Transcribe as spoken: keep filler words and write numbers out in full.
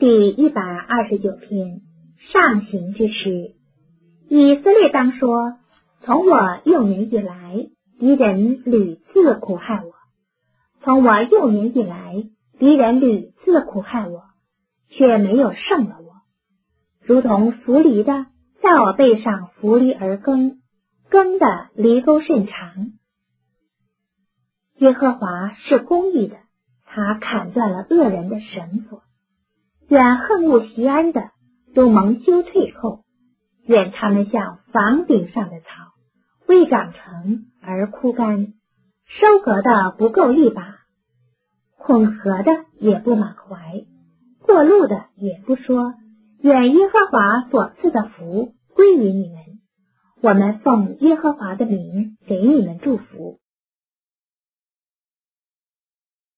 第一百二十九篇上行之诗。以色列当说，从我幼年以来，敌人屡次苦害我；从我幼年以来，敌人屡次苦害我，却没有胜了我。如同扶犁的在我背上扶犁而耕，耕的犁沟甚长。耶和华是公义的，他砍断了恶人的绳索。愿恨恶锡安的都蒙羞退后，愿他们像房顶上的草，未长成而枯干，收割的不够一把，混合的也不满怀，过路的也不说，愿耶和华所赐的福归于你们，我们奉耶和华的名给你们祝福。